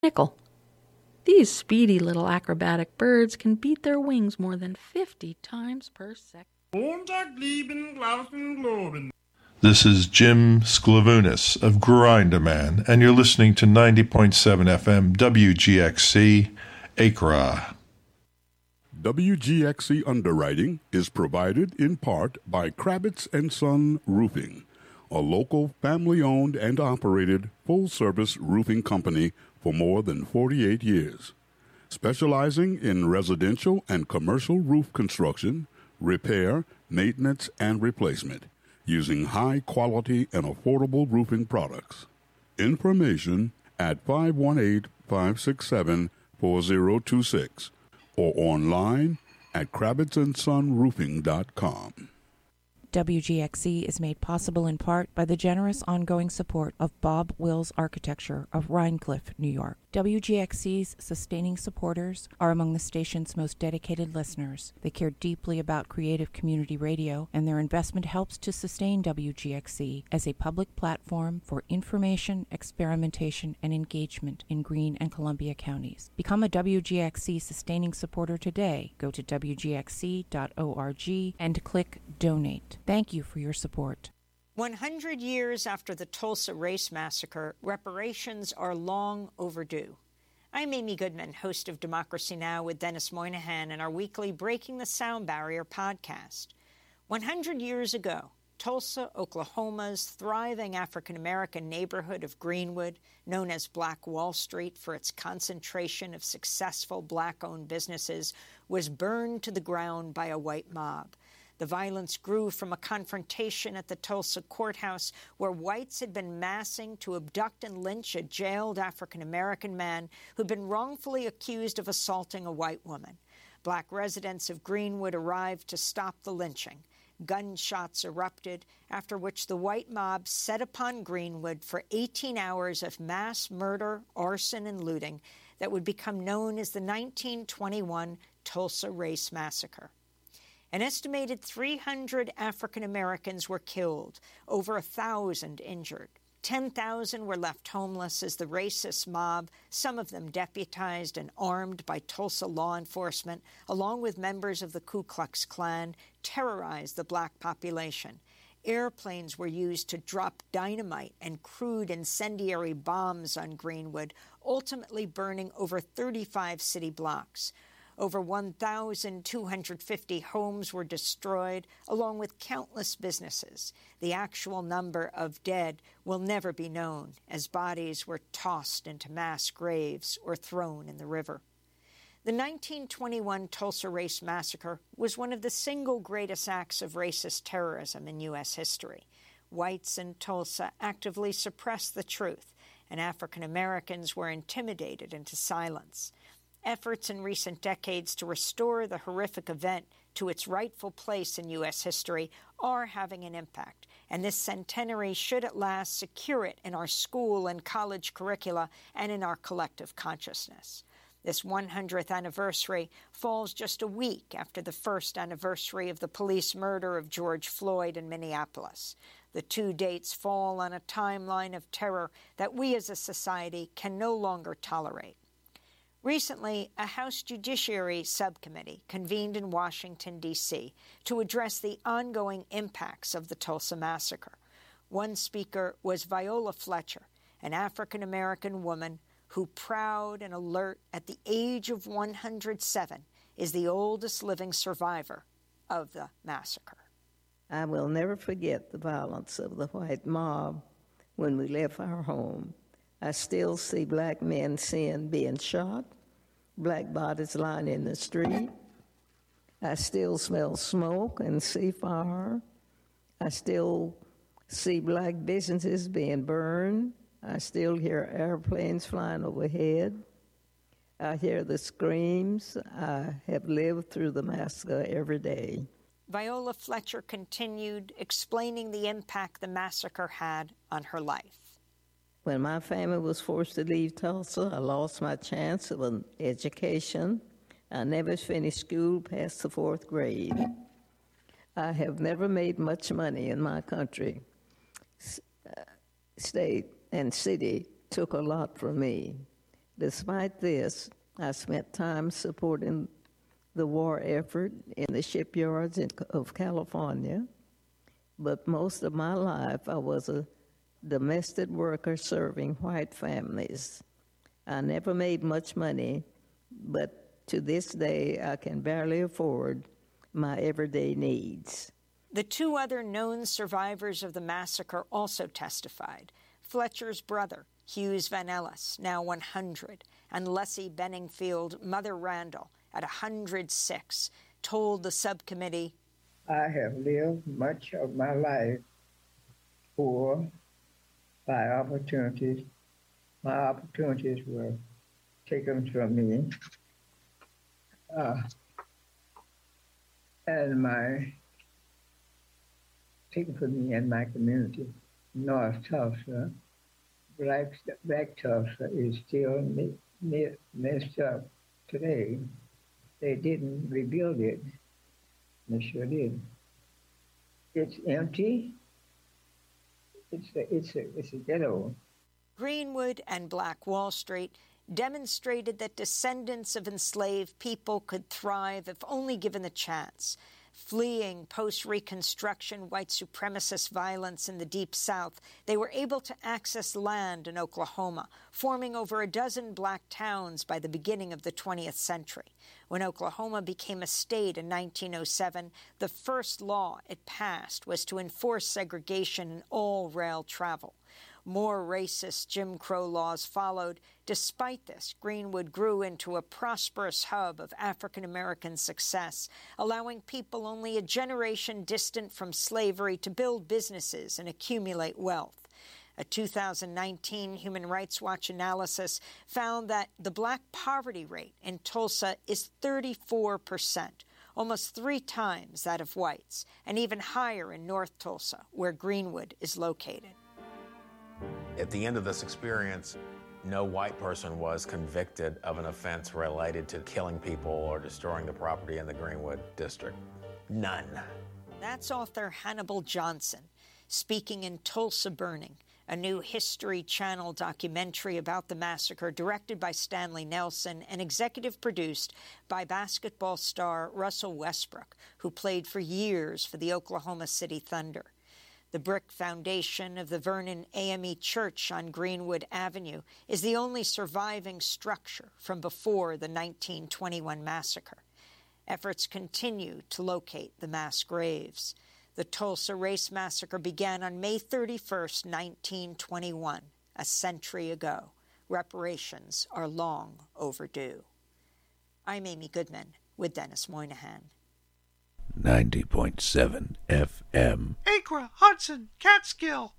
nickel. These speedy little acrobatic birds can beat their wings more than 50 times per second. This is Jim Sklavounis of Grindaman, and you're listening to 90.7 FM WGXC, Accra. WGXC underwriting is provided in part by Kravitz & Son Roofing, a local family-owned and operated full-service roofing company for more than 48 years, specializing in residential and commercial roof construction, repair, maintenance, and replacement, using high-quality and affordable roofing products. Information at 518-567-4026 or online at KravitzandSonRoofing.com. WGXC is made possible in part by the generous ongoing support of Bob Wills Architecture of Rhinecliff, New York. WGXC's sustaining supporters are among the station's most dedicated listeners. They care deeply about creative community radio, and their investment helps to sustain WGXC as a public platform for information, experimentation, and engagement in Greene and Columbia counties. Become a WGXC sustaining supporter today. Go to WGXC.org and click Donate. Thank you for your support. 100 years after the Tulsa Race Massacre, reparations are long overdue. I'm Amy Goodman, host of Democracy Now! With Dennis Moynihan and our weekly Breaking the Sound Barrier podcast. 100 years ago, Tulsa, Oklahoma's thriving African-American neighborhood of Greenwood, known as Black Wall Street for its concentration of successful black-owned businesses, was burned to the ground by a white mob. The violence grew from a confrontation at the Tulsa courthouse where whites had been massing to abduct and lynch a jailed African-American man who'd been wrongfully accused of assaulting a white woman. Black residents of Greenwood arrived to stop the lynching. Gunshots erupted, after which the white mob set upon Greenwood for 18 hours of mass murder, arson, and looting that would become known as the 1921 Tulsa Race Massacre. An estimated 300 African Americans were killed, over 1,000 injured. 10,000 were left homeless as the racist mob, some of them deputized and armed by Tulsa law enforcement, along with members of the Ku Klux Klan, terrorized the black population. Airplanes were used to drop dynamite and crude incendiary bombs on Greenwood, ultimately burning over 35 city blocks. Over 1,250 homes were destroyed, along with countless businesses. The actual number of dead will never be known, as bodies were tossed into mass graves or thrown in the river. The 1921 Tulsa Race Massacre was one of the single greatest acts of racist terrorism in U.S. history. Whites in Tulsa actively suppressed the truth, and African Americans were intimidated into silence. Efforts in recent decades to restore the horrific event to its rightful place in U.S. history are having an impact, and this centenary should at last secure it in our school and college curricula and in our collective consciousness. This 100th anniversary falls just a week after the first anniversary of the police murder of George Floyd in Minneapolis. The two dates fall on a timeline of terror that we as a society can no longer tolerate. Recently, a House Judiciary Subcommittee convened in Washington, D.C. to address the ongoing impacts of the Tulsa Massacre. One speaker was Viola Fletcher, an African-American woman who, proud and alert at the age of 107, is the oldest living survivor of the massacre. I will never forget the violence of the white mob when we left our home. I still see black men being shot, black bodies lying in the street. I still smell smoke and see fire. I still see black businesses being burned. I still hear airplanes flying overhead. I hear the screams. I have lived through the massacre every day. Viola Fletcher continued, explaining the impact the massacre had on her life. When my family was forced to leave Tulsa, I lost my chance of an education. I never finished school past the 4th grade. I have never made much money in my country. State and city took a lot from me. Despite this, I spent time supporting the war effort in the shipyards of California, but most of my life I was a domestic worker serving white families. I never made much money, but to this day I can barely afford my everyday needs. The two other known survivors of the massacre also testified. Fletcher's brother, Hughes Van Ellis, now 100, and Leslie Benningfield, Mother Randall, at 106, told the subcommittee, I have lived much of my life poor by opportunities. My opportunities were taken from me. Taken from me and my community. North Tulsa, Black Tulsa is still messed up today. They didn't rebuild it. They sure did. It's empty. It's a ghetto. Greenwood and Black Wall Street demonstrated that descendants of enslaved people could thrive if only given the chance. Fleeing post-Reconstruction white supremacist violence in the Deep South, they were able to access land in Oklahoma, forming over a dozen black towns by the beginning of the 20th century. When Oklahoma became a state in 1907, the first law it passed was to enforce segregation in all rail travel. More racist Jim Crow laws followed. Despite this, Greenwood grew into a prosperous hub of African-American success, allowing people only a generation distant from slavery to build businesses and accumulate wealth. A 2019 Human Rights Watch analysis found that the black poverty rate in Tulsa is 34%, almost 3 times that of whites, and even higher in North Tulsa, where Greenwood is located. At the end of this experience, no white person was convicted of an offense related to killing people or destroying the property in the Greenwood district. None. That's author Hannibal Johnson speaking in Tulsa Burning, a new History Channel documentary about the massacre directed by Stanley Nelson and executive produced by basketball star Russell Westbrook, who played for years for the Oklahoma City Thunder. The brick foundation of the Vernon AME Church on Greenwood Avenue is the only surviving structure from before the 1921 massacre. Efforts continue to locate the mass graves. The Tulsa Race Massacre began on May 31st, 1921, a century ago. Reparations are long overdue. I'm Amy Goodman with Dennis Moynihan. 90.7 FM. Acra, Hudson, Catskill.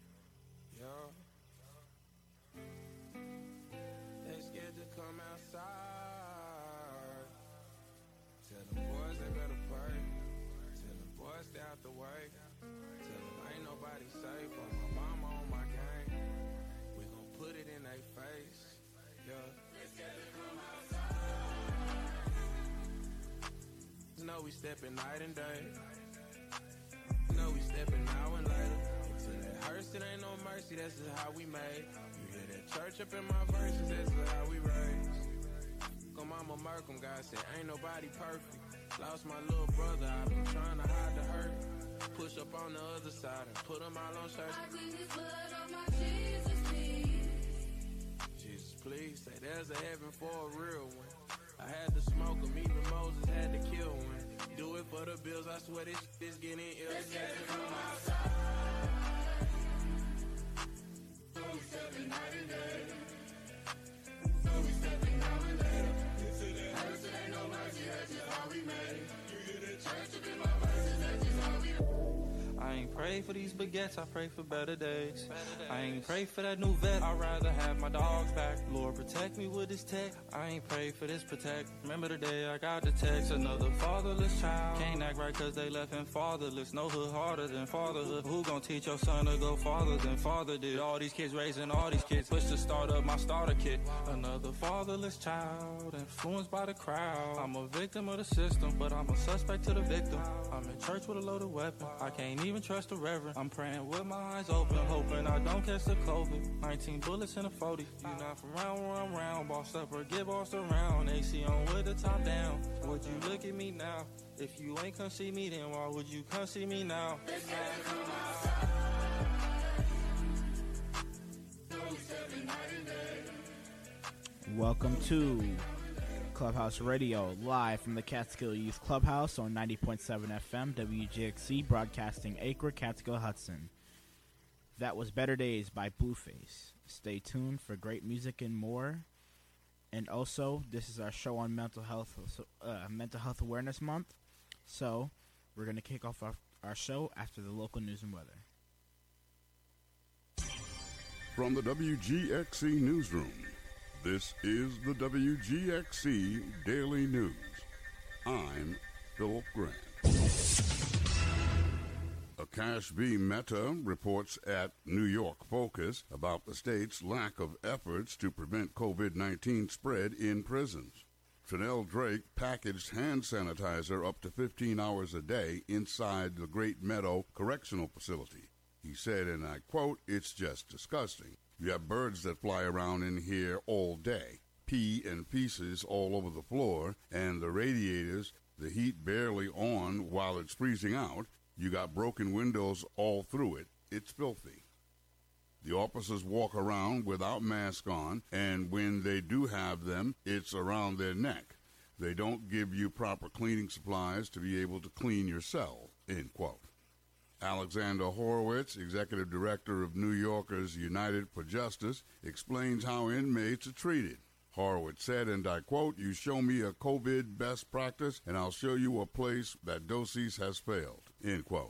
They scared to come outside. Tell them boys they better pray. Tell them boys stay out the way. Tell them ain't nobody safe but my mama on my game. We gon' put it in their face. Yeah. They scared to come outside. Know we stepping night and day. Know we stepping now and later. Until it hurts, it ain't no mercy. That's just how we made. You hear that church up in my verses. That's just how we raised. Go mama Merkham, God said ain't nobody perfect. Lost my little brother. I've been trying to hide the hurt. Push up on the other side and put them all on church. I plead his blood on my Jesus, please. Jesus, please. Say there's a heaven for a real one. I had to smoke them, even Moses had to kill one. Do it for the bills, I swear this is getting ill. Let's get it from outside. So we stepping night and day. So we stepping now and later. Until it hurts, it ain't no mercy, that's just how we made it. You hear the church up in my verses, that's just how we I ain't pray for these baguettes, I pray for better days. I ain't pray for that new vet, I'd rather have my dogs back. Lord, protect me with this tech. I ain't pray for this protect. Remember the day I got the text, another fatherless child. Can't act right cause they left him fatherless. No hood harder than fatherhood. Who gon' teach your son to go farther than father did? All these kids raising all these kids. Push to start up my starter kit. Another fatherless child, influenced by the crowd. I'm a victim of the system, but I'm a suspect to the victim. I'm in church with a loaded weapon. I can't even even trust the reverend. I'm praying with my eyes open, hoping I don't catch the COVID. 19 bullets in a 40. You not from round where I'm round. Bossed up or get bossed around. AC on with the top down. Would you look at me now? If you ain't come see me, then why would you come see me now? Welcome to Clubhouse Radio, live from the Catskill Youth Clubhouse on 90.7 FM WGXC, broadcasting Acre, Catskill, Hudson. That was Better Days by Blueface. Stay tuned for great music and more. And also, this is our show on Mental Health Awareness Month. So, we're going to kick off our show after the local news and weather. From the WGXC Newsroom, this is the WGXC Daily News. I'm Philip Grant. Akash B. Mehta reports at New York Focus about the state's lack of efforts to prevent COVID-19 spread in prisons. Trinell Drake packaged hand sanitizer up to 15 hours a day inside the Great Meadow Correctional Facility. He said, and I quote, "It's just disgusting. You have birds that fly around in here all day, pee in pieces all over the floor, and the radiators, the heat barely on while it's freezing out. You got broken windows all through it. It's filthy." The officers walk around without masks on, and when they do have them, it's around their neck. They don't give you proper cleaning supplies to be able to clean your cell, end quote. Alexander Horowitz, executive director of New Yorkers United for Justice, explains how inmates are treated. Horowitz said, and I quote, "You show me a COVID best practice, and I'll show you a place that Doses has failed," end quote.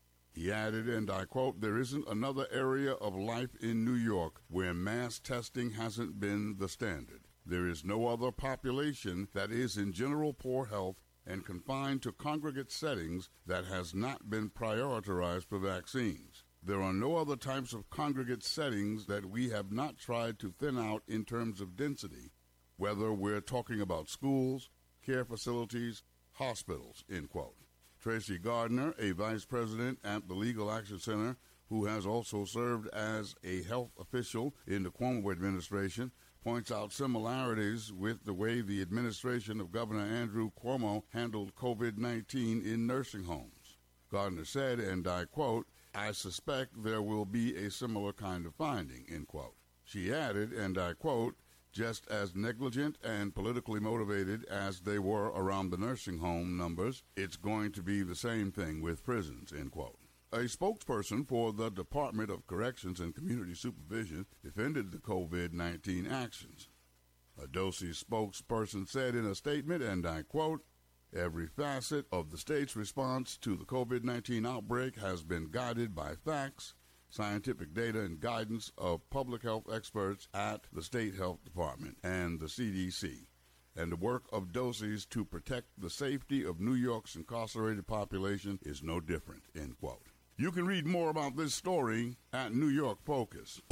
He added, and I quote, "There isn't another area of life in New York where mass testing hasn't been the standard. There is no other population that is in general poor health and confined to congregate settings that has not been prioritized for vaccines. There are no other types of congregate settings that we have not tried to thin out in terms of density, whether we're talking about schools, care facilities, hospitals," end quote. Tracy Gardner, a vice president at the Legal Action Center, who has also served as a health official in the Cuomo administration, points out similarities with the way the administration of Governor Andrew Cuomo handled COVID-19 in nursing homes. Gardner said, and I quote, "I suspect there will be a similar kind of finding," end quote. She added, and I quote, "Just as negligent and politically motivated as they were around the nursing home numbers, it's going to be the same thing with prisons," end quote. A spokesperson for the Department of Corrections and Community Supervision defended the COVID-19 actions. A Doses spokesperson said in a statement, and I quote, "Every facet of the state's response to the COVID-19 outbreak has been guided by facts, scientific data, and guidance of public health experts at the State Health Department and the CDC, and the work of Doses to protect the safety of New York's incarcerated population is no different," end quote. You can read more about this story at New York Focus.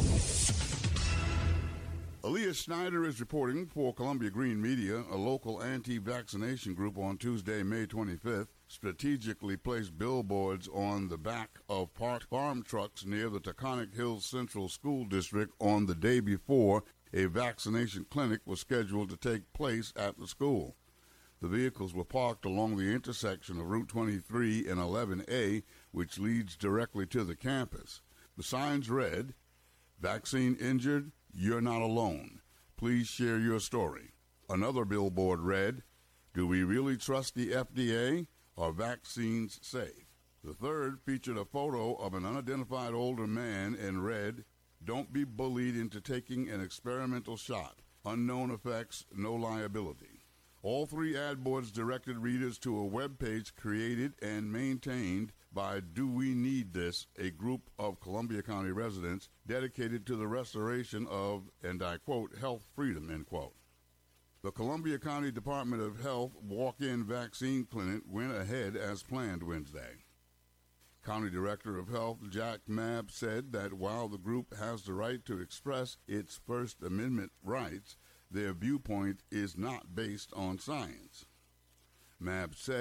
Aaliyah Schneider is reporting for Columbia Green Media. A local anti-vaccination group on Tuesday, May 25th, strategically placed billboards on the back of parked farm trucks near the Taconic Hills Central School District on the day before a vaccination clinic was scheduled to take place at the school. The vehicles were parked along the intersection of Route 23 and 11A, which leads directly to the campus. The signs read, "Vaccine injured? You're not alone. Please share your story." Another billboard read, "Do we really trust the FDA? Are vaccines safe?" The third featured a photo of an unidentified older man and read, "Don't be bullied into taking an experimental shot. Unknown effects, no liability." All three ad boards directed readers to a web page created and maintained by Do We Need This, a group of Columbia County residents dedicated to the restoration of, and I quote, "health freedom," end quote. The Columbia County Department of Health walk-in vaccine clinic went ahead as planned Wednesday. County Director of Health Jack Mabb said that while the group has the right to express its First Amendment rights, their viewpoint is not based on science. Mabb said,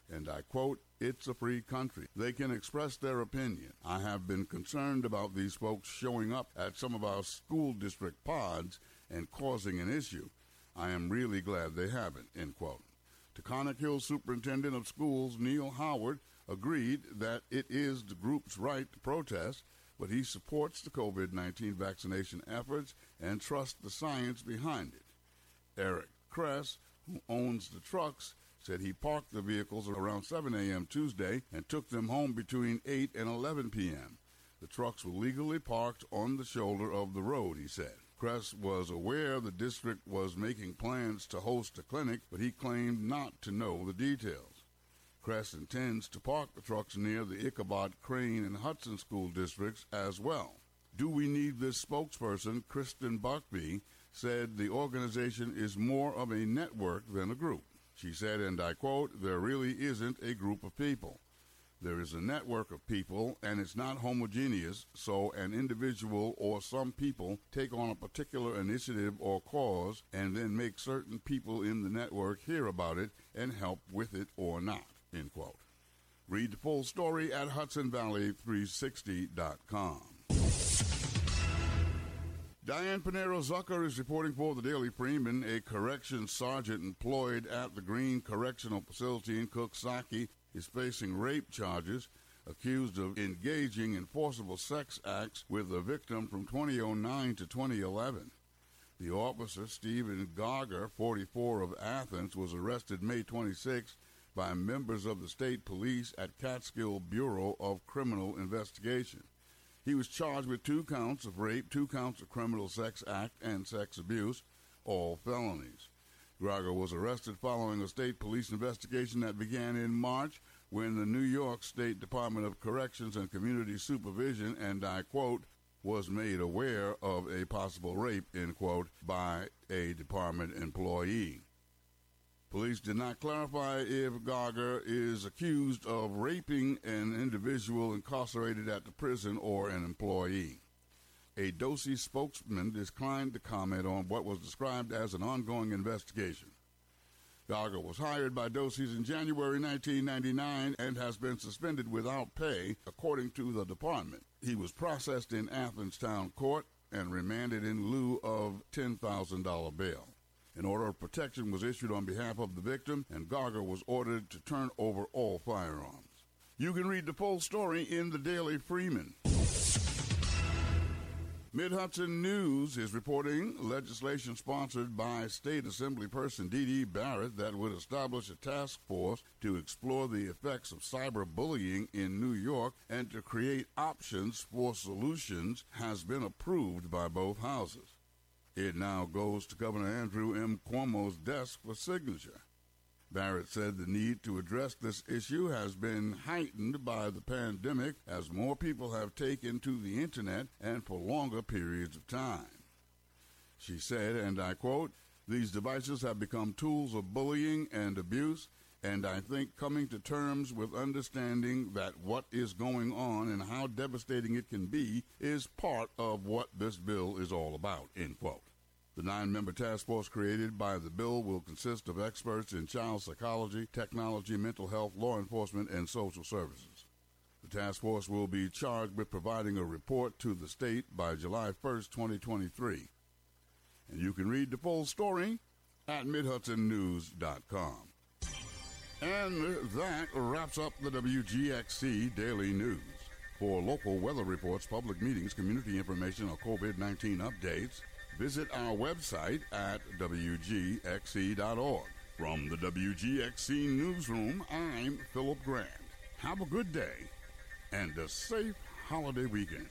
And I quote, "It's a free country. They can express their opinion. I have been concerned about these folks showing up at some of our school district pods and causing an issue. I am really glad they haven't," end quote. Taconic Hill Superintendent of Schools Neil Howard agreed that it is the group's right to protest, but he supports the COVID-19 vaccination efforts and trusts the science behind it. Eric Kress, who owns the trucks, said he parked the vehicles around 7 a.m. Tuesday and took them home between 8 and 11 p.m. The trucks were legally parked on the shoulder of the road, he said. Kress was aware the district was making plans to host a clinic, but he claimed not to know the details. Kress intends to park the trucks near the Ichabod, Crane, and Hudson school districts as well. Do We Need This spokesperson, Kristen Buckby, said the organization is more of a network than a group. She said, and I quote, "There really isn't a group of people. There is a network of people, and it's not homogeneous, so an individual or some people take on a particular initiative or cause and then make certain people in the network hear about it and help with it or not," end quote. Read the full story at HudsonValley360.com. Diane Pinero Zucker is reporting for the Daily Freeman. A corrections sergeant employed at the Green Correctional Facility in Coxsackie is facing rape charges, accused of engaging in forcible sex acts with a victim from 2009 to 2011. The officer, Stephen Gauger, 44, of Athens, was arrested May 26 by members of the state police at Catskill Bureau of Criminal Investigation. He was charged with 2 counts of rape, 2 counts of criminal sex act, and sex abuse, all felonies. Gauger was arrested following a state police investigation that began in March when the New York State Department of Corrections and Community Supervision, and I quote, was made aware of a possible rape, end quote, by a department employee. Police did not clarify if Gauger is accused of raping an individual incarcerated at the prison or an employee. A DOCE spokesman declined to comment on what was described as an ongoing investigation. Gauger was hired by DOCE's in January 1999 and has been suspended without pay, according to the department. He was processed in Athens Town Court and remanded in lieu of $10,000 bail. An order of protection was issued on behalf of the victim, and Gauger was ordered to turn over all firearms. You can read the full story in the Daily Freeman. Mid-Hudson News is reporting legislation sponsored by State Assemblyperson D.D. Barrett that would establish a task force to explore the effects of cyberbullying in New York and to create options for solutions has been approved by both houses. It now goes to Governor Andrew M. Cuomo's desk for signature. Barrett said the need to address this issue has been heightened by the pandemic as more people have taken to the internet and for longer periods of time. She said, and I quote, "These devices have become tools of bullying and abuse, and I think coming to terms with understanding that what is going on and how devastating it can be is part of what this bill is all about," end quote. The 9-member task force created by the bill will consist of experts in child psychology, technology, mental health, law enforcement, and social services. The task force will be charged with providing a report to the state by July 1st, 2023. And you can read the full story at MidHudsonNews.com. And that wraps up the WGXC Daily News. For local weather reports, public meetings, community information, or COVID-19 updates, visit our website at WGXC.org. From the WGXC Newsroom, I'm Philip Grant. Have a good day and a safe holiday weekend.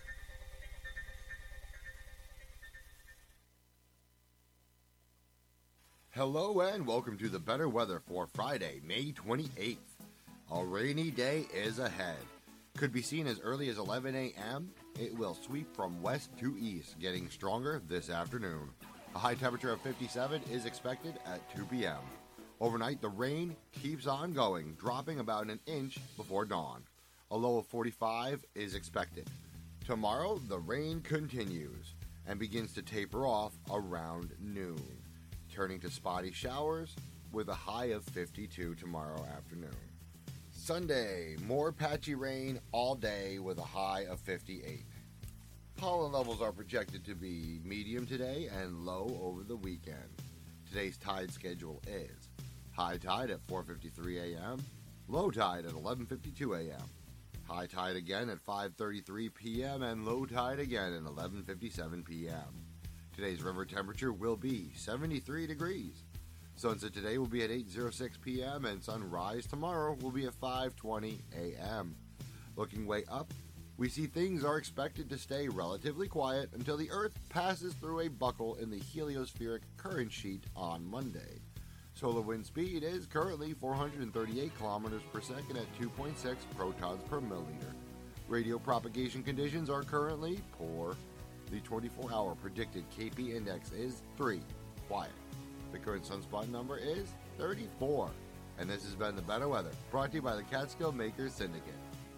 Hello and welcome to the better weather for Friday, May 28th. A rainy day is ahead. Could be seen as early as 11 a.m. It will sweep from west to east, getting stronger this afternoon. A high temperature of 57 is expected at 2 p.m. Overnight, the rain keeps on going, dropping about an inch before dawn. A low of 45 is expected. Tomorrow, the rain continues and begins to taper off around noon, turning to spotty showers with a high of 52 tomorrow afternoon. Sunday, more patchy rain all day with a high of 58. Pollen levels are projected to be medium today and low over the weekend. Today's tide schedule is high tide at 4:53 a.m., low tide at 11:52 a.m., high tide again at 5:33 p.m., and low tide again at 11:57 p.m. Today's river temperature will be 73 degrees. Sunset today will be at 8:06 p.m. and sunrise tomorrow will be at 5:20 a.m. Looking way up, we see things are expected to stay relatively quiet until the Earth passes through a buckle in the heliospheric current sheet on Monday. Solar wind speed is currently 438 kilometers per second at 2.6 protons per milliliter. Radio propagation conditions are currently poor. The 24-hour predicted KP index is 3, quiet. The current sunspot number is 34. And this has been The Better Weather, brought to you by the Catskill Makers Syndicate.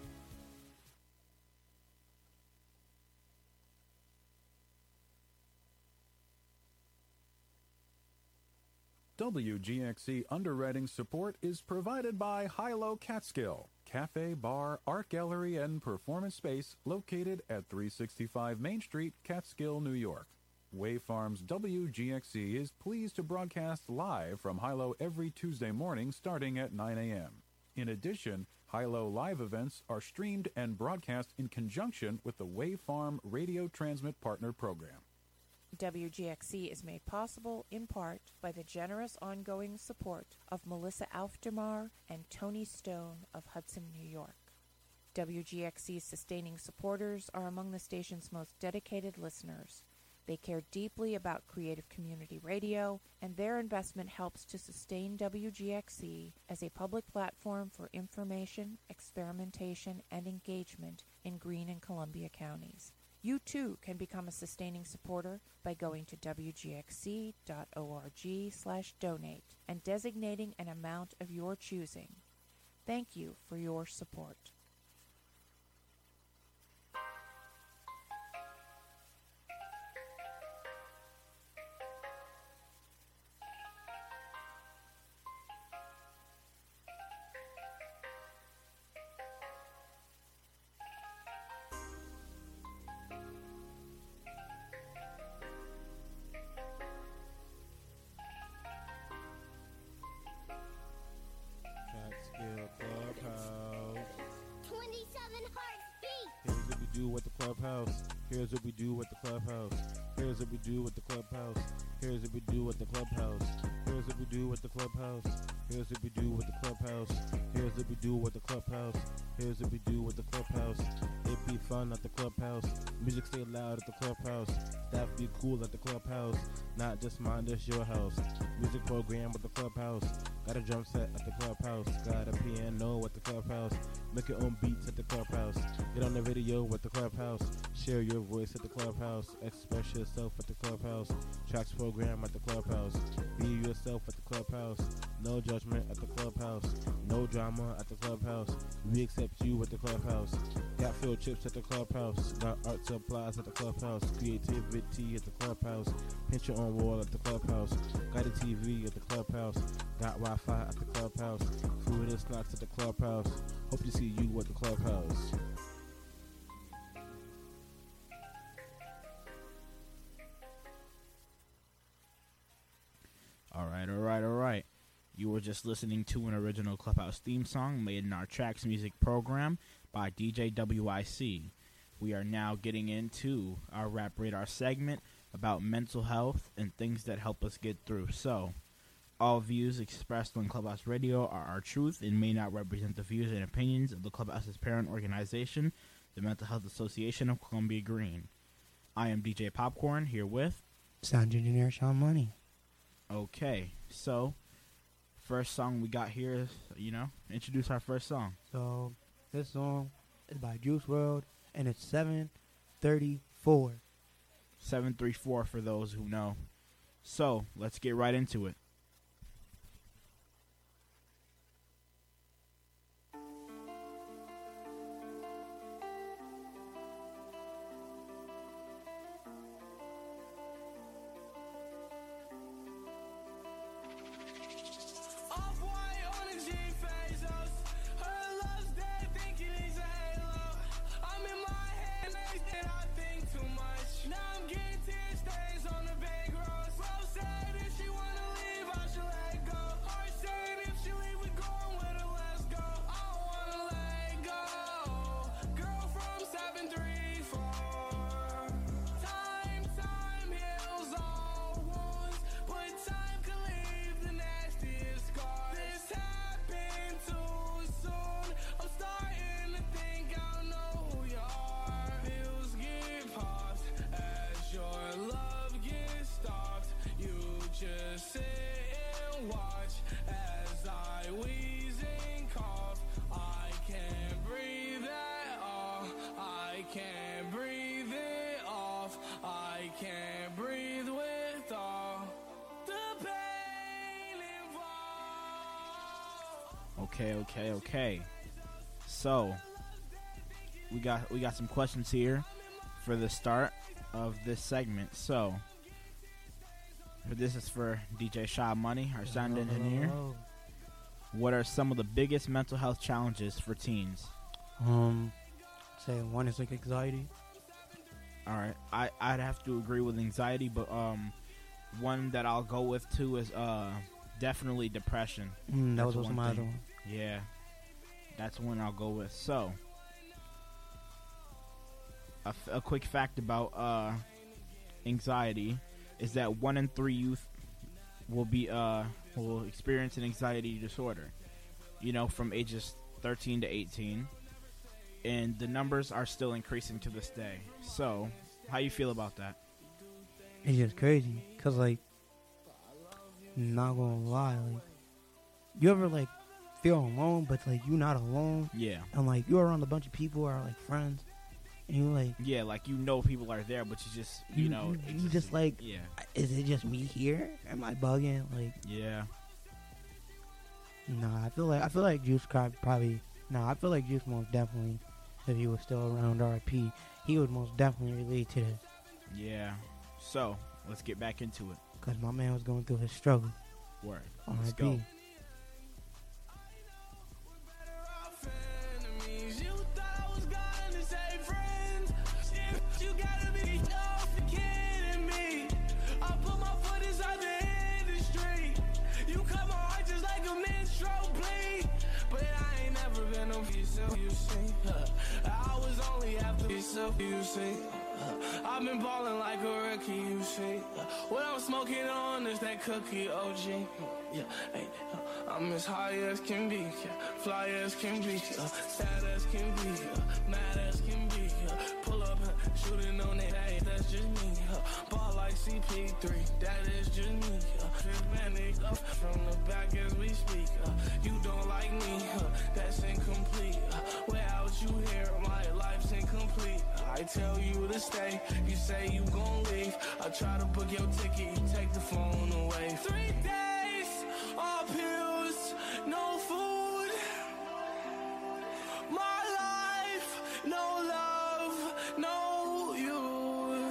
WGXC underwriting support is provided by Hilo Catskill, cafe, bar, art gallery, and performance space located at 365 Main Street, Catskill, New York. Wave Farms WGXC is pleased to broadcast live from Hilo every Tuesday morning starting at 9 a.m. In addition, Hilo live events are streamed and broadcast in conjunction with the Wave Farm Radio Transmit Partner Program. WGXC is made possible in part by the generous ongoing support of Melissa Aufdermar and Tony Stone of Hudson, New York. WGXC's sustaining supporters are among the station's most dedicated listeners. They care deeply about creative community radio, and their investment helps to sustain WGXC as a public platform for information, experimentation, and engagement in Greene and Columbia counties. You too can become a sustaining supporter by going to wgxc.org/donate and designating an amount of your choosing. Thank you for your support. Catskill Clubhouse. 27 hearts beat. Here's what we do with the clubhouse. Here's what we do with the clubhouse. Here's what we do with the clubhouse. Here's what we do with the clubhouse. Here's what we do with the clubhouse. Here's what we do with the clubhouse. Here's what we do with the clubhouse. Here's what we do with the clubhouse. It be fun at the clubhouse. Music stay loud at the clubhouse. Staff be cool at the clubhouse. Not just mine, this your house. Music program with the clubhouse. Got a drum set at the clubhouse. Got a piano at the clubhouse. Make your own beats at the clubhouse. Get on the radio with the clubhouse. Share your voice at the clubhouse. Express yourself at the clubhouse. Tracks program at the clubhouse. Be yourself at the clubhouse. No judgment at the clubhouse. No drama at the clubhouse. We accept you at the clubhouse. Got field trips at the clubhouse. Got art supplies at the clubhouse. Creativity at the clubhouse. Paint your own wall at the clubhouse. Got a TV at the clubhouse. Got Wi-Fi at the clubhouse. Food and snacks at the clubhouse. Hope to see you at the clubhouse. All right. You were just listening to an original Clubhouse theme song made in our Tracks Music program by DJ WIC. We are now getting into our Rap Radar segment about mental health and things that help us get through. So, all views expressed on Clubhouse Radio are our truth and may not represent the views and opinions of the Clubhouse's parent organization, the Mental Health Association of Columbia Green. I am DJ Popcorn, here with Sound Engineer Sean Money. Okay, so first song we got here is, introduce our first song. So this song is by Juice WRLD, and it's 734. 734 for those who know. So let's get right into it. sit and watch as I wheeze and cough. I can't breathe at all. I can't breathe it off. I can't breathe with all the pain involved. Okay. So we got some questions here for the start of this segment. So this is for DJ Sha Money, our sound engineer. What are some of the biggest mental health challenges for teens? Say one is like anxiety. All right, I'd have to agree with anxiety, but one that I'll go with too is definitely depression. That was also my other one. Yeah, that's one I'll go with. So a quick fact about anxiety is that 1 in 3 youth will experience an anxiety disorder, from ages 13 to 18, and the numbers are still increasing to this day. So how you feel about that? It's just crazy, cause not gonna lie, you ever feel alone, but you're not alone. Yeah. And you're around a bunch of people or friends, and you people are there, but you just yeah. Is it just me here? Am I bugging? Yeah. Nah, I feel like Juice probably. Nah, I feel like Juice most definitely, if he was still around RIP, he would most definitely relate to this. Yeah. So let's get back into it. Cause my man was going through his struggle. Word. Let's go. RIP. You see, I've been ballin' like a rookie, you see. What I'm smoking on is that cookie OG. Yeah, hey, I'm as high as can be, fly as can be, sad as can be, mad as can be. Pull up, shooting on it, hey, that's just me. Ball like CP3, that is just me. Manic up from the back as we speak. You don't like me, that's incomplete. Without you here, my life's incomplete. I tell you to stay, you say you gon' leave. I try to book your ticket, you take the phone away. 3 days, all pills, no food. My life, no love, no you.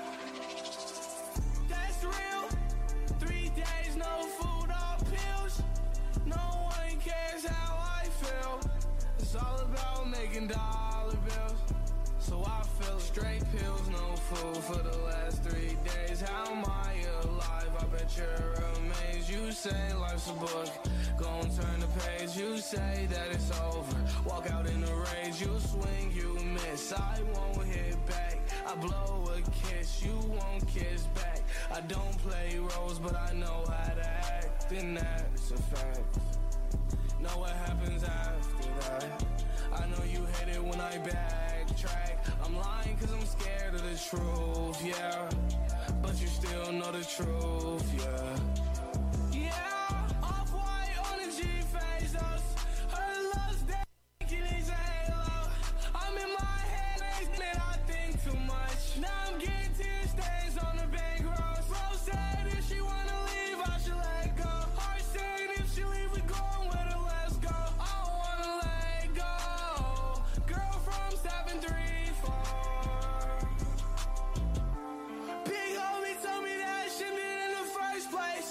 That's real. 3 days, no food, all pills. No one cares how I feel. It's all about making dollar bills. So I feel straight pills, no food for the last 3 days. How am I alive? I bet you're amazed. You say life's a book, gon' turn the page. You say that it's over, walk out in a rage. You swing, you miss, I won't hit back. I blow a kiss, you won't kiss back. I don't play roles, but I know how to act, and that's a fact. Know what happens after that. I know you hate it when I backtrack. I'm lying cause I'm scared of the truth, yeah. But you still know the truth, yeah. Yeah, off-white on the G-face us. Her love's dead, it's a halo. I'm in my head, man, I think too much. Now I'm getting tear stains on the bankroll. Bro said if she wanna leave, I should let go. Heart said if she leave, we going with her, let's go. I don't wanna let go. Girl from 734. Big homie told me that shit in the first place.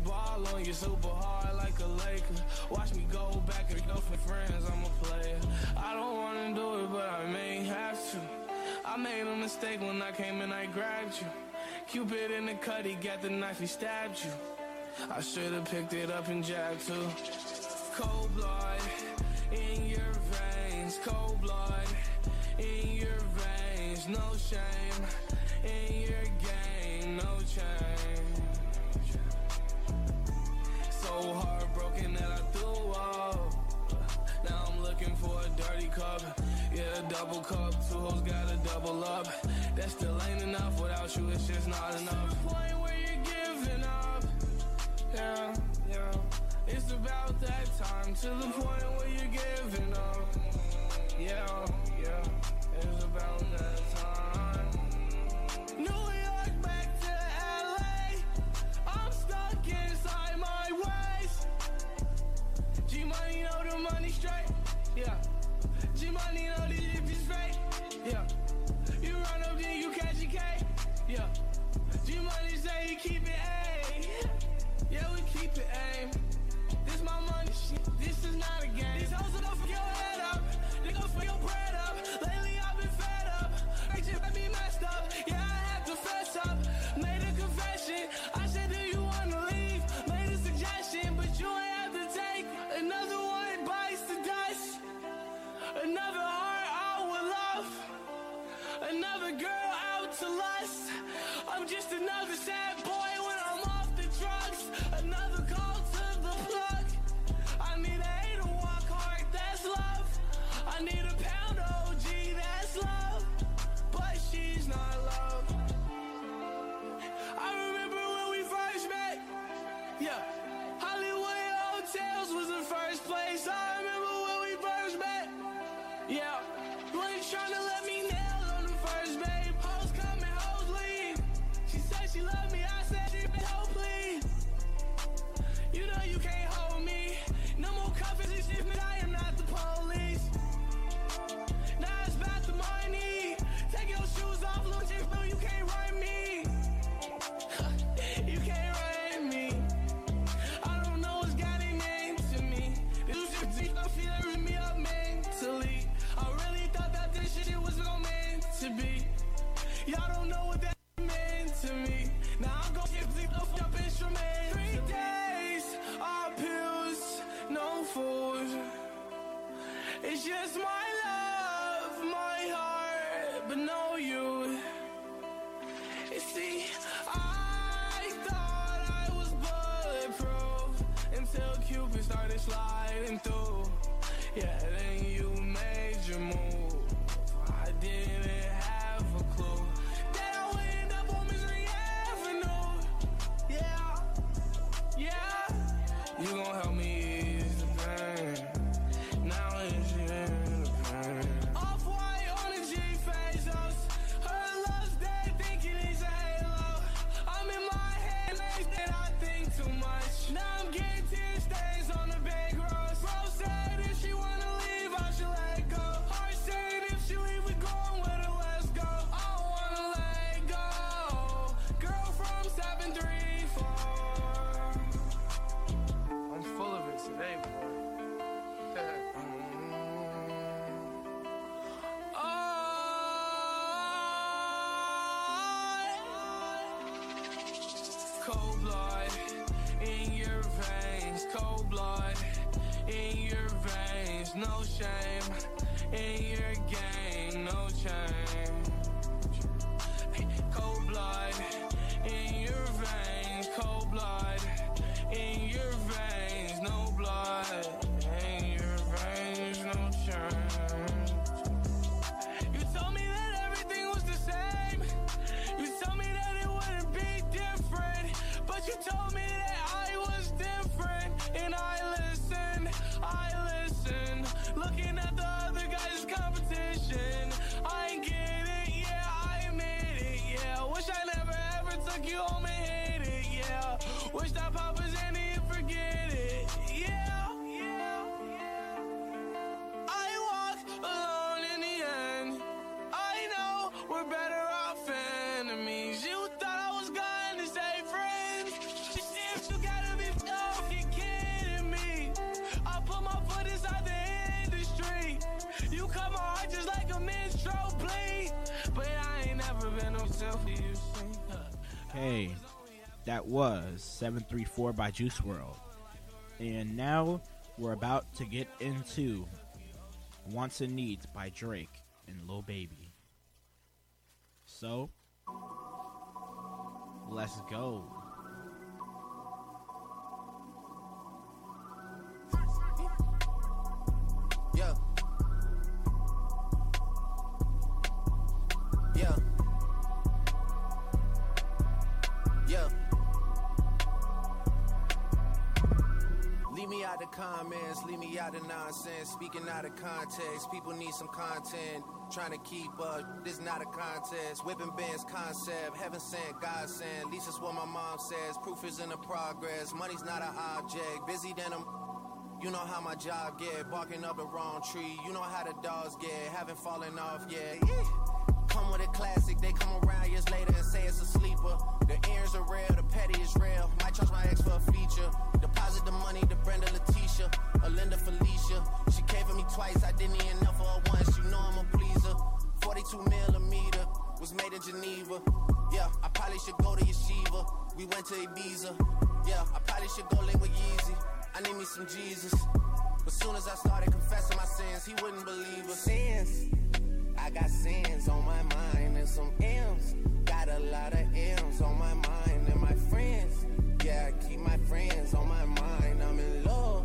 ball on you super hard like a Laker. Watch me go back and go for friends, I'm a player. I don't wanna do it, but I may have to. I made a mistake when I came and I grabbed you. Cupid in the cut, he got the knife, he stabbed you. I should've picked it up and jabbed too. Cold blood in your veins, cold blood in your veins, no shame in your game, no change. So heartbroken that I threw up. Now I'm looking for a dirty cup. Yeah, a double cup, two hoes gotta double up. That still ain't enough, without you it's just not enough. To the point where you're giving up. Yeah, yeah. It's about that time, to the point where you're giving up. Yeah, yeah. It's about that time. New York back to LA. I'm stuck inside my ways. G-Money know the money straight. Yeah. G-Money know the shit is fake. Yeah. You run up then you catch a K. Yeah. G-Money say he keep it A. Yeah, we keep it aim. This my money shit. This is not a game. These hoes are gonna fuck your head up. They gon' fuck your bread up. Lately I've been fed up. They just let me messed up. Yeah, I had to fess up. Made a confession. I said, do you wanna leave? Made a suggestion, but you ain't have to take. Another one bites the dust. Another heart out with love. Another girl out to lust. I'm just another sad boy when I'm off the drugs. Another call to the plug. I need a A to walk hard, that's love. I need a pound OG, that's love. But she's not love. I remember when we first met. Yeah. Hollywood Hotels was the first place. I remember when we first met. Yeah. You ain't tryna let me nail on the first babe. Hoes come and hoes leave. She said she loved me, I said she oh please. You know you can't hold me. No more cuffs and shit, man, I am not the police. Now it's about the money. Take your shoes off, little chick, no, you can't run me. You can't run me. I don't know what's got it into me. This shit don't feel like me up mentally. I really thought that this shit was gonna meant to be. Y'all don't know what that meant to me. Now I'm gonna get up instruments. 3 days, all pills, no food. It's just my love, my heart, but no you. You see, I thought I was bulletproof until Cupid started sliding through. Yeah, then you made your move. I didn't have a clue that I would end up on Misery Avenue. Yeah, yeah. You gon' help me ease the pain. Now it's in the pain. Off-white on the G-Phasos. Her love's dead, thinking it's a halo. I'm in my head, and I think too much. Now I'm getting tear stains on the bankroll. Bro said if she wanna leave, I should let go. Heart said if she leave, we going with her, let's go. I don't wanna let go. Girl from 734. I'm full of it today, boy. Cold blood in your veins, cold blood in your veins, no shame in your game, no change. Cold blood in your veins, cold blood in your veins, no blood in your veins, no change. You told me that everything was the same. You told me that it wouldn't be different, but you told me that I was different, and I listened. Looking at the other guys' competition, I ain't get it, yeah, I admit it, yeah. Wish I never ever took you home and cut my heart just like a minstrel, please. But I ain't never been no selfie. Okay, that was 734 by Juice WRLD. And now we're about to get into Wants and Needs by Drake and Lil Baby. So, let's go. Yeah. Yeah. Yeah. Leave me out the comments, leave me out the nonsense. Speaking out of context, people need some content. Trying to keep up, this not a contest. Whipping bands concept, heaven sent, God sent. At least that's what my mom says. Proof is in the progress, money's not an object. Busy than I'm. You know how my job get, barking up the wrong tree. You know how the dogs get, haven't fallen off yet. Yeah. Come with a classic, they come around years later and say it's a sleeper. The earrings are real, the petty is real. Might charge my ex for a feature. Deposit the money to Brenda Letitia, or Linda Felicia. She came for me twice, I didn't even know for her once. You know I'm a pleaser. 42 millimeter was made in Geneva. Yeah, I probably should go to Yeshiva. We went to Ibiza. Yeah, I probably should go link with Yeezy. I need me some Jesus. But soon as I started confessing my sins, he wouldn't believe us. Sins. I got sins on my mind and some M's. Got a lot of M's on my mind and my friends. Yeah, I keep my friends on my mind. I'm in love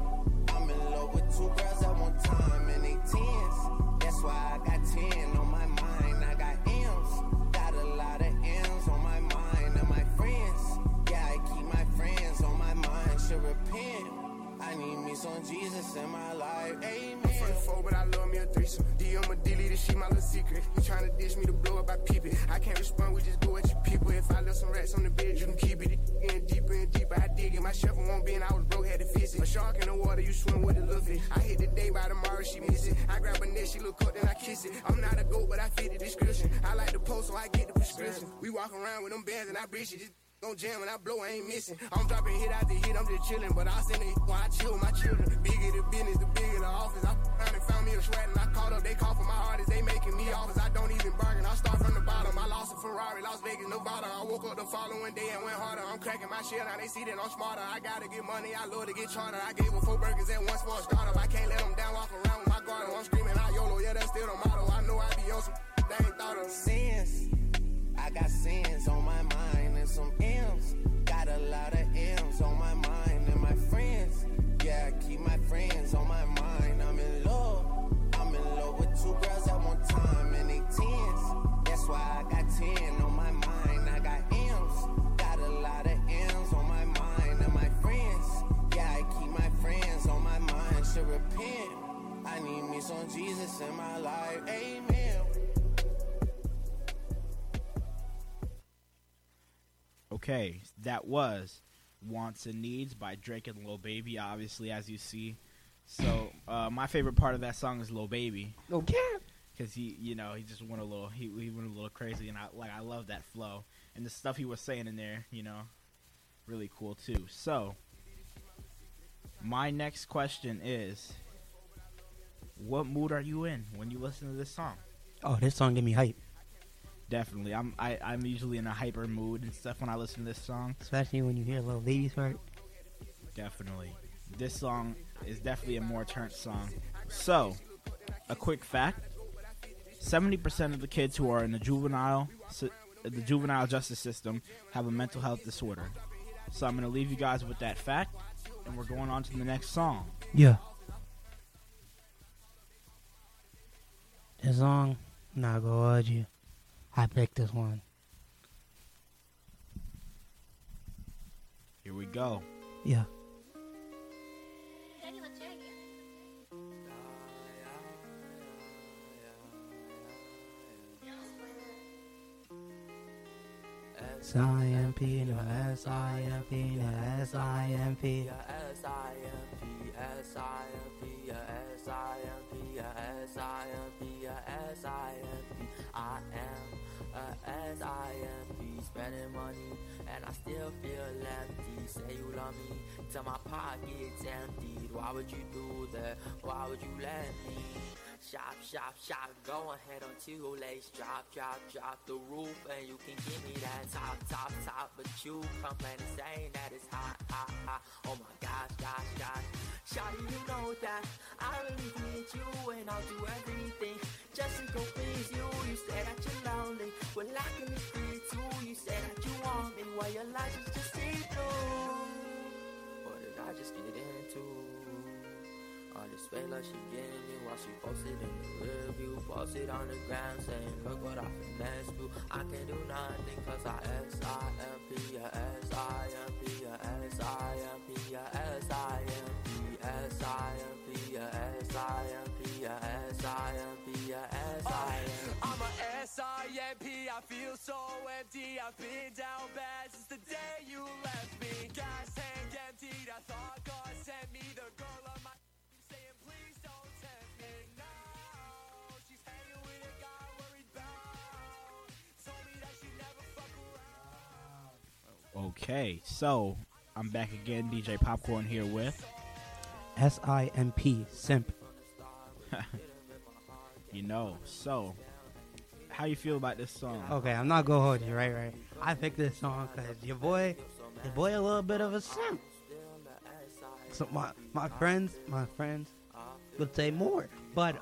with 2 girls at one time and they 10s. That's why I got 10 on my mind. I got M's. Got a lot of M's on my mind and my friends. Yeah, I keep my friends on my mind. Should repent. I need me some Jesus in my life. Amen. I'm 44, but I love me a threesome. I'ma delete it, she my little secret. You tryna dish me to blow up, I peep it. I can't respond, we just go at you people. If I left some rats on the bed, you can keep it. Getting deeper and deeper, I dig it. My shovel won't bend, I was broke, had to fix it. A shark in the water, you swim with a little fish. I hit the day by tomorrow, she miss it. I grab her neck, she look up, then I kiss it. I'm not a goat, but I fit the description. I like the post, so I get the prescription. We walk around with them bands and I breach it. Just gon' jam and I blow, I ain't missing. I'm dropping hit after hit, I'm just chillin'. But I send it while I chill with my children. Bigger the business, the bigger the office. I found and found me a sweat and I caught up. They call for my artists, they making me offers. I don't even bargain, I start from the bottom. I lost a Ferrari, Las Vegas, Nevada. I woke up the following day and went harder. I'm cracking my shit, now they see that I'm smarter. I gotta get money, I love to get charter. I gave her 4 burgers at once for a startup. I can't let them down, walk around with my guard. I'm screaming out YOLO, yeah, that's still the motto. I know I be on some they ain't thought of. Sins, I got sins on my mind and some M's. Got a lot of M's on my mind and my friends. Yeah, I keep my friends on my mind. I'm in love with 2 girls at one time and they 10s. That's why I got 10 on my mind. I got M's. Got a lot of M's on my mind and my friends. Yeah, I keep my friends on my mind. Should repent. I need me some Jesus in my life. Amen. Okay, that was Wants and Needs by Drake and Lil Baby, obviously, as you see. So, my favorite part of that song is Lil Baby. Okay. Because he just went a little, he went a little crazy, and I love that flow. And the stuff he was saying in there, really cool too. So, my next question is, what mood are you in when you listen to this song? Oh, this song give me hype. Definitely. I'm usually in a hyper mood and stuff when I listen to this song. Especially when you hear Lil Baby's part. Definitely. This song is definitely a more turned song. So, a quick fact. 70% of the kids who are in the juvenile justice system have a mental health disorder. So I'm going to leave you guys with that fact, and we're going on to the next song. Yeah. This song, not gonna hold you. I picked this one. Here we go. Yeah. S-I-M-P, no S-I-M-P, no S-I-M-P. S-I-M-P, S-I-M-P, S-I-M-P, S-I-M-P, S-I-M-P. I am a S-I-M-P, spending money, and I still feel empty. Say you love me, till my pocket's empty. Why would you do that? Why would you let me shop, shop, shop. Go ahead on two legs, drop, drop, drop the roof, and you can give me that top, top, top. But you complain and saying that it's hot, hot, hot. Oh my gosh, gosh, gosh. Shawty, you know that I really need you, and I'll do everything just to go please you. You say that you're lonely, well I can be free too. You say that you want me, while your life is just see through. What did I just get into? All this fake like she getting me while she posted in the rear view. Posted on the ground saying, look what I finesse you. I can't do nothing cause I S-I-M-P, ya S-I-M-P, ya S-I-M-P, ya S-I-M-P, S-I-M-P, ya S-I-M-P, ya S-I-M-P, ya S-I-M-P. I'm a S-I-M-P, I feel so empty. I've been down bad since the day you left me. Gas tank emptied, I thought God sent me the girl of my saying please don't tempt me now. She's hanging with a guy worried about. Told me that she never fuck around. Okay, so I'm back again, DJ Popcorn here with S-I-M-P, Simp. You know, so how you feel about this song? Okay, I'm not gonna hold you, right. I picked this song because your boy a little bit of a simp. So my friends would say more, but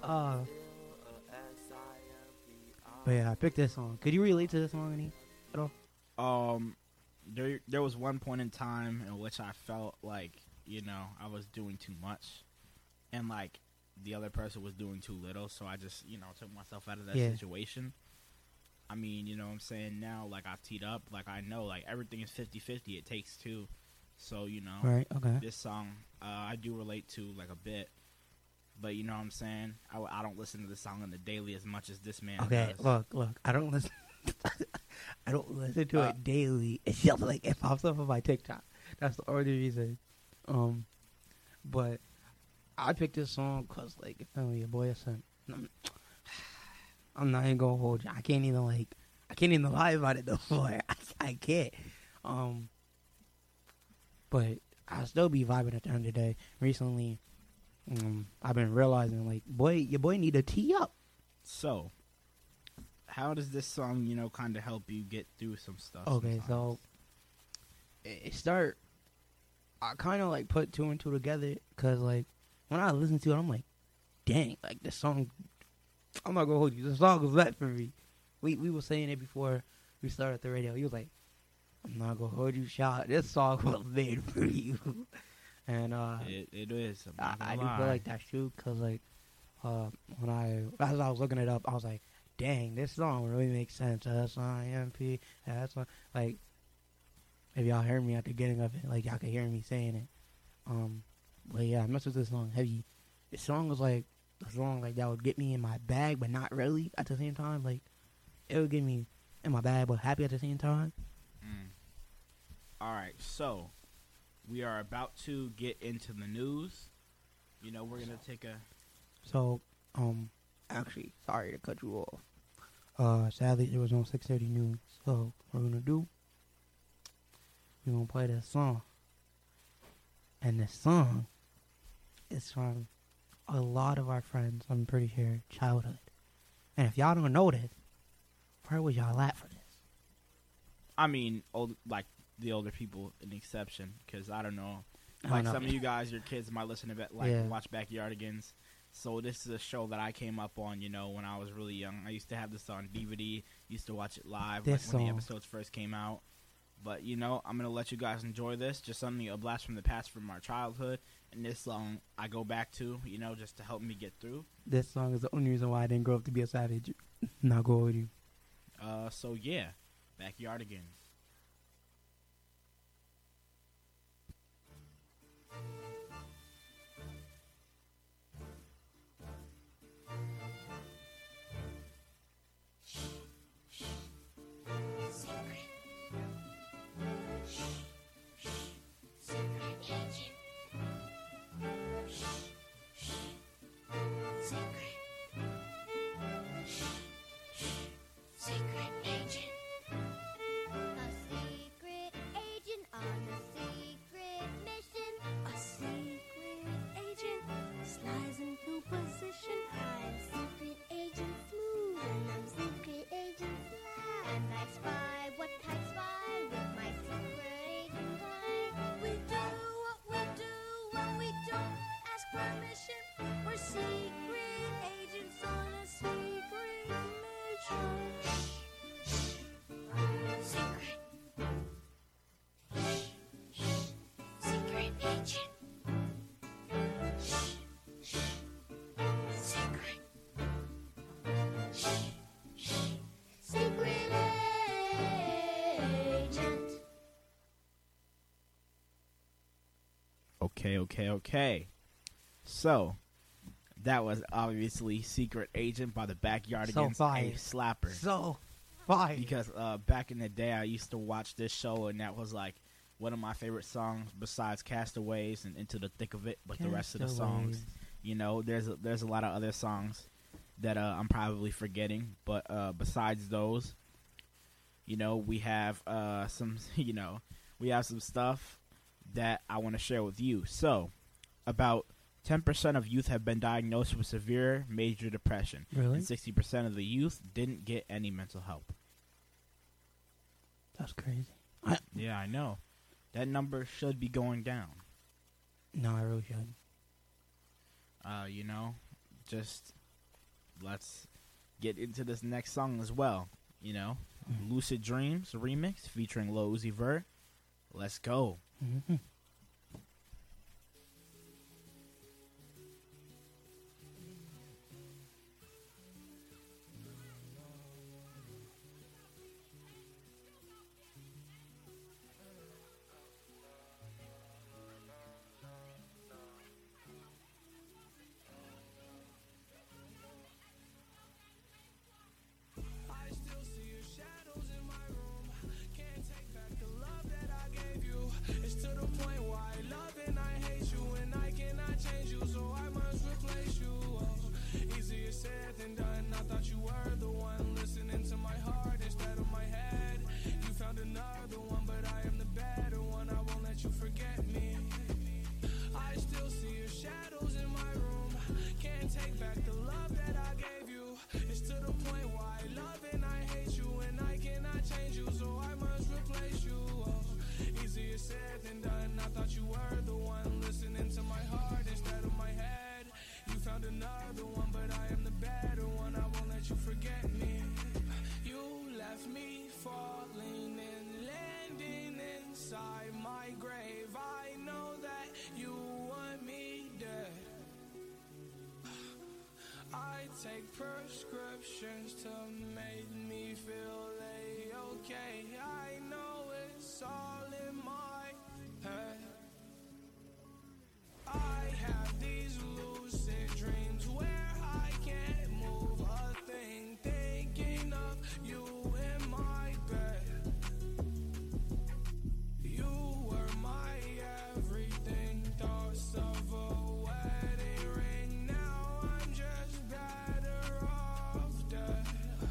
yeah, I picked this song. Could you relate to this song any at all? There was one point in time in which I felt like, you know, I was doing too much, and like the other person was doing too little, so I just, you know, took myself out of that situation. I mean, you know what I'm saying? Now, like, I teed up, like, I know, like, everything is 50-50. It takes two. So, you know, right, okay. This song, I do relate to, like, a bit. But, you know what I'm saying? I don't listen to this song on the daily as much as this man does. Look, I don't listen to it daily. It's just, like, it pops up on my TikTok. That's the only reason. But I picked this song because, like, you feel me, your boy is simp. I'm not even gonna hold you. I can't even lie about it though. I can't. But I still be vibing at the end of the day. Recently, I've been realizing like, your boy need to tee up. So, how does this song, you know, kind of help you get through some stuff? Okay, sometimes? So I kind of like put two and two together because like when I listen to it, I'm like, dang, like this song. I'm not gonna hold you. The song was meant for me. We were saying it before we started the radio. He was like, I'm not gonna hold you, shot. This song was made for you. And it is. I do feel like that's true because like as I was looking it up, I was like, dang, this song really makes sense. S-I-M-P. Like maybe y'all heard me at the beginning of it. Like y'all could hear me saying it. But yeah, I messed with this song heavy. This song was like a song like that would get me in my bag, but not really at the same time. Like it would get me in my bag, but happy at the same time. All right, so we are about to get into the news. You know, we're gonna take a. So, actually, sorry to cut you off. Sadly, there was no 6:30 news. So what we're gonna do? We're gonna play this song, and this song is from a lot of our friends, I'm pretty sure, childhood. And if y'all don't know this, where would y'all at for this? I mean, the older people, an exception, because I don't know. Like some of you guys, your kids might listen to watch Backyardigans. So this is a show that I came up on, you know, when I was really young. I used to have this on DVD, used to watch it live when the episodes first came out. But, you know, I'm going to let you guys enjoy this. Just something, a blast from the past from our childhood. And this song I go back to, you know, just to help me get through. This song is the only reason why I didn't grow up to be a savage. Not go with you. So, yeah, Backyardigans. Secret agent. Okay. So, that was obviously Secret Agent by the Backyardigans, a slapper. So fire. Because back in the day, I used to watch this show, and that was like one of my favorite songs besides Castaways and Into the Thick of It. But the rest of the songs, you know, there's a lot of other songs that I'm probably forgetting. But besides those, you know, we have some stuff that I want to share with you. So, about 10% of youth have been diagnosed with severe major depression. Really? And 60% of the youth didn't get any mental help. That's crazy. Yeah, I know. That number should be going down. No, I really should. You know, just let's get into this next song as well. You know, Lucid Dreams remix featuring Lil Uzi Vert. Let's go. Mm-hmm. Take prescriptions to make me feel okay. I know it's all in my head. I have these lucid dreams where I can't move a thing, thinking of you in my bed. You were my everything, thoughts of a wedding ring. Now I'm just better off dead.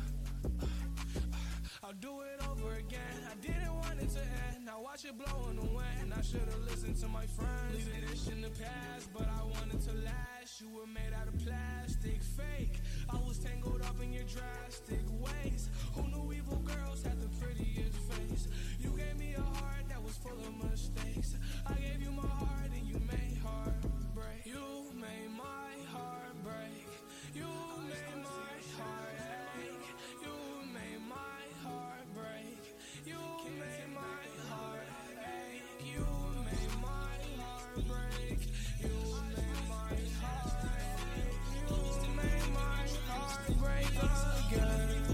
I'll do it over again. I didn't want it to end. Now watch it blow in the wind. I should've listened to my friends. Leaving this in the past, but I wanted to last. You were made out of plastic, fake. I was tangled up in your drastic ways. Who knew evil girls had the prettiest face? You gave me a heart that was full of mistakes. I gave you my heart and you made heartbreak. You made my heart break. You made my heart ache. You made my heart break. You made my heart ache. You made my heart break. You made my heart ache. You made my heart break again.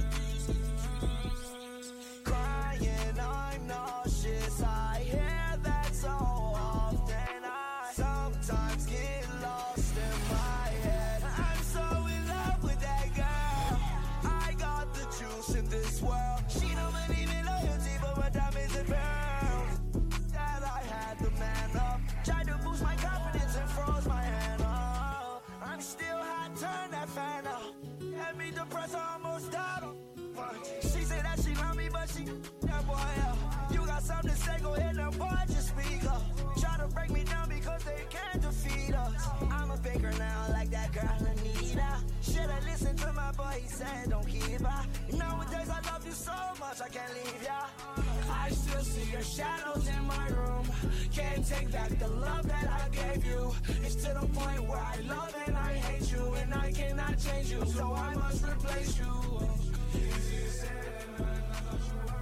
Crying, I'm nauseous. I hear that so often. I sometimes get lost in my head. I'm so in love with that girl. I got the juice in this world. She don't believe in loyalty, but my diamonds and pearls. That I had the man up. Tried to boost my confidence and froze my hand up. I'm still hot, turn that fan up. Had me depressed, I almost died. She said that she love me, but she that boy up. You got something to say, go ahead and boy, just speak up. Try to break me down because they can't defeat us. I'm a faker now, like that girl Anita. Should've listened to my boy, he said don't keep her. Nowadays I love you so much, I can't leave ya. I still see your shadows in my room. Can't take back the love that I gave you. It's to the point where I love and I hate you, and I cannot change you, so I must replace you. Easier said than done, I thought you were.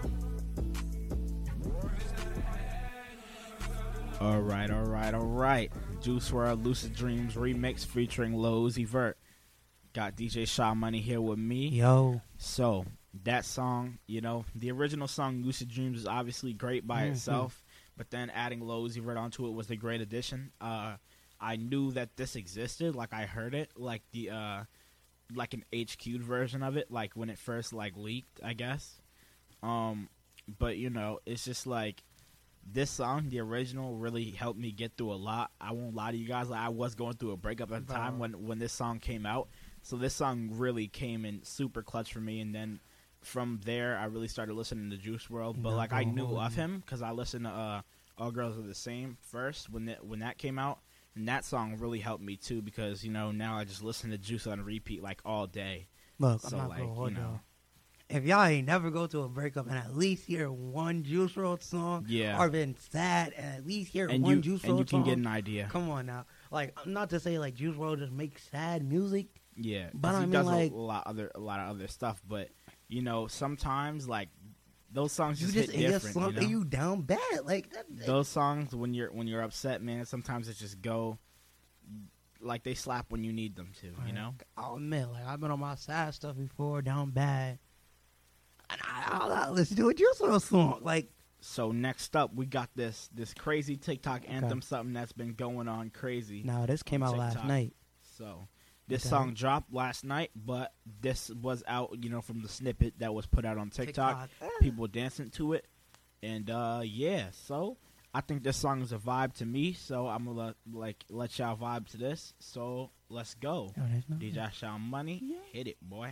All right. Juice WRLD Lucid Dreams remix featuring Lil Uzi Vert. Got DJ Shaw Money here with me. Yo. So, that song, you know, the original song Lucid Dreams is obviously great by itself, but then adding Lil Uzi Vert onto it was a great addition. I knew that this existed, like I heard it, like the like an HQ'd version of it, like when it first like leaked, I guess. But you know, it's just like this song, the original, really helped me get through a lot. I won't lie to you guys, like, I was going through a breakup at the time when this song came out. So this song really came in super clutch for me, and then from there, I really started listening to Juice WRLD. But like I knew of him because I listened to All Girls Are the Same first when that came out, and that song really helped me too because you know now I just listen to Juice on repeat like all day. Look, so I'm not like gonna hold you know. y'all. If y'all ain't never go to a breakup and at least hear one Juice WRLD song, or been sad and at least hear one Juice WRLD song, and you can get an idea. Come on now, like not to say like Juice WRLD just makes sad music. Yeah, but I he mean does like a lot of other stuff. But you know, sometimes like those songs you just hit different. Something you know? You down bad like those songs when you're upset, man. Sometimes it just go like they slap when you need them to. You know. I'll admit, like I've been on my sad stuff before, down bad. And I'll listen to a Juice WRLD song. Like, so next up, we got this crazy TikTok anthem, something that's been going on crazy. No, this came out TikTok. last night. So this song dropped last night, but this was out, you know, from the snippet that was put out on TikTok. People dancing to it, and yeah. So I think this song is a vibe to me. So I'm gonna let y'all vibe to this. So let's go. DJ Sean Money, hit it, boy.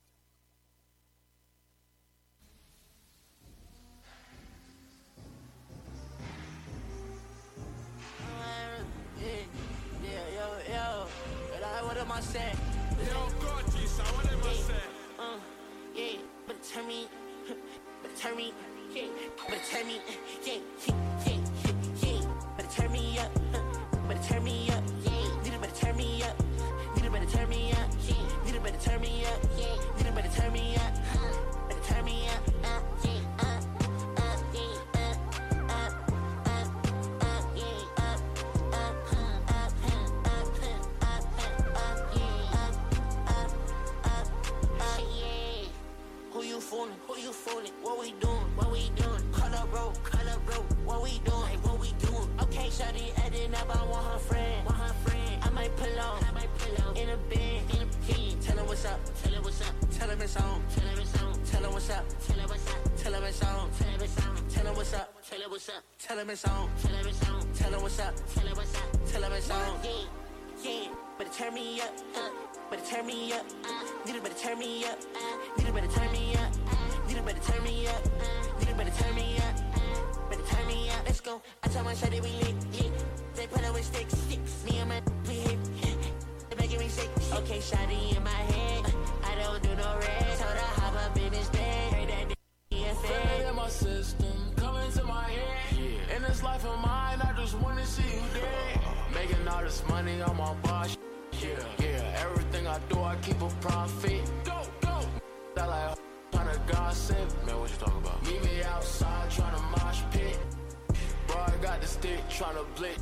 What am I saying? Yo, gorgeous, what am I saying? Yeah, but turn me, but turn me, yeah, but turn me, yeah, but turn me up, but turn me up, yeah, need to turn me up, need to turn me up, yeah, need to turn me up, yeah, need to turn me up, but turn me up, yeah. Who you fooling? What we doing? What we doing? Cut up, bro. What we doing? Hey, what we doing? Okay, shawty adding up. I want her friend. I might pull up. In a bed. Tell her what's up. Tell her it's on. Tell her what's up. Tell her it's on. Tell her what's up. Tell her it's on. Tell her what's up. Tell her it's on. Yeah, better turn me up. Better turn me up. Need better turn me up. Need better turn me up. Need better turn me up. Need better turn me up. Better turn me up. Let's go. I told my shawty we lit. They put up with sticks. Me and my we hit. They making me sick. Okay, shawty in my head. I don't do no red. Told her hop up in his bed. Heard that in my system, coming to my head. In this life of mine, I just wanna see you dead. Making all this money on my boss. Yeah, everything I do, I keep a profit. Go. I like tryna gossip. Man, what you talking about? Meet me outside, tryna mosh pit. Bro, I got the stick, tryna blitz.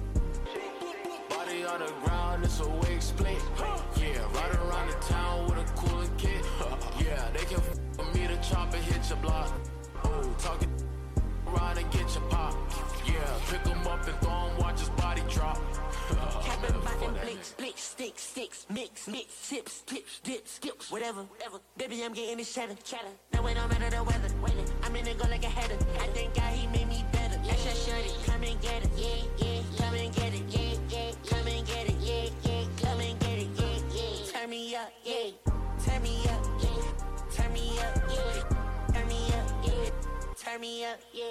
Body on the ground, it's a wig split. Yeah, ride around the town with a cooler kid. Yeah, they can f me to chop and hit your block. Oh, talking around and get your pop. Yeah, pick him up and throw him, watch his body drop. Capping back and blitz, sticks, mix, tips, dips, skips, whatever. Baby, I'm getting this cheddar. Now it don't matter the weather. I'm in it go like a header. I think God, he made me better. That's your shorty, come and get it, yeah. Come and get it, yeah. Come and get it, yeah. Come and get it, yeah. Turn me up, yeah. Turn me up, yeah. Turn me up, yeah. Turn me up, yeah. Turn me up, yeah.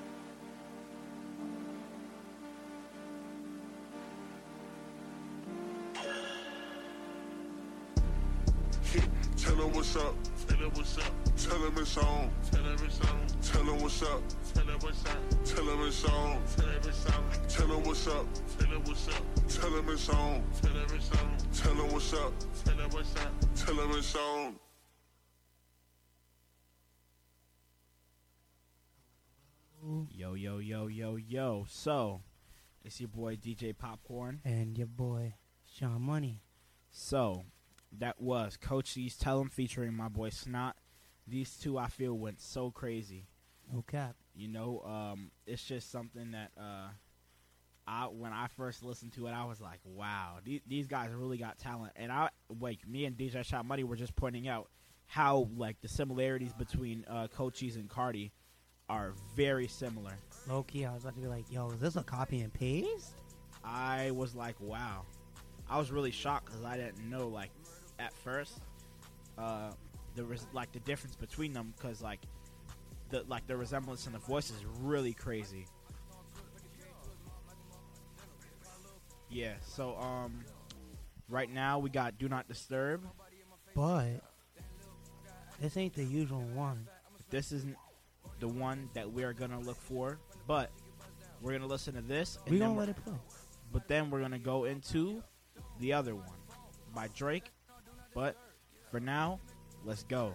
Tell him what's up. Tell him what's up. Tell him it's on. Tell him it's on. Tell him what's up. Tell him what's up. Tell him it's on. Tell him it's on. Tell him what's up. Tell him what's up. Tell him it's on. Tell him it's on. Tell him what's up. Tell him what's up. Tell him it's on. Yo. So, it's your boy DJ Popcorn. And your boy Sean Money. So, that was Coach C's Tell 'em featuring my boy Snot. These two I feel went so crazy. No cap. You know, it's just something that when I first listened to it, I was like, wow, these guys really got talent. And me and DJ Shot Money were just pointing out how like the similarities between Cochise and Cardi are very similar. Low key, I was about to be like, yo, is this a copy and paste? I was like, wow. I was really shocked because I didn't know, like, at first, there was like the difference between them, because like the resemblance in the voice is really crazy. Yeah, so right now we got Do Not Disturb. But this ain't the usual one. This isn't the one that we're gonna look for, but we're gonna listen to this. We're gonna let it play. But then we're gonna go into the other one by Drake. But for now, let's go.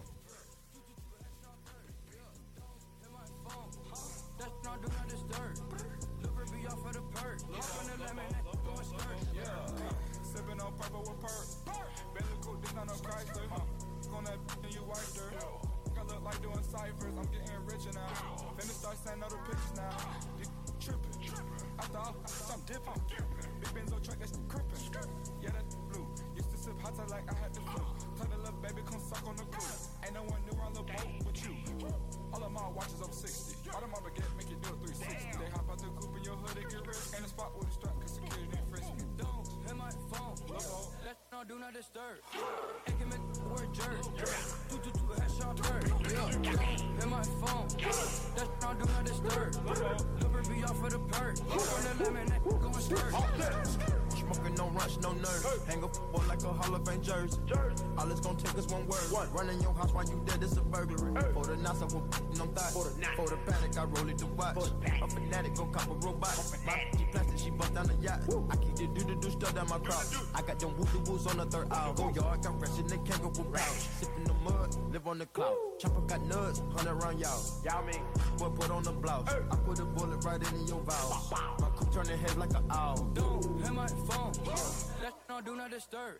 Sipping on purple with perk. Belly cook, this not no Chrysler. On that and you wiped her. I look like doing ciphers. I'm getting richer now. Finna start sending other pictures now. These tripping. I thought I'm dipping. Big Benzo truck, that's crippin'. Yeah, that's blue. Used to sip hot like I had the flu. Tell the little baby come suck on the crew. Ain't no one new on the boat but you. All of my watches over 60. All of my baguette make it do a 360. They hop out the coupe in your hood, they get rich. Ain't a spot with a strap, cause security ain't frisky. Don't hit my phone. That no do not disturb. Ain't give me word jerk. Do headshot bird. Hit my phone. That no do not disturb. Liver be off for the perk. On the lemon, that going skirt. Smoking no rush, no nerves. Hang up football like a Hall of Fame jersey. All it's gonna take is one word. Running your house while you dead, it's a burglary. For the knots, I will on thighs. For the panic, I roll it to watch. A fanatic, go cop a robot. My G plastic, she bust down the yacht. I keep the do stuff down my crop. I got them woo-doo-woos on the third aisle. Go yard, got rest in the kangaroo pouch. Sip in the mud, live on the cloud. Chopper got nuts, 100 round y'all. Y'all mean? Boy, put on the blouse. I put a bullet right in your valve. My coupe turn the head like an owl. Don't hit my phone. That no do not disturb.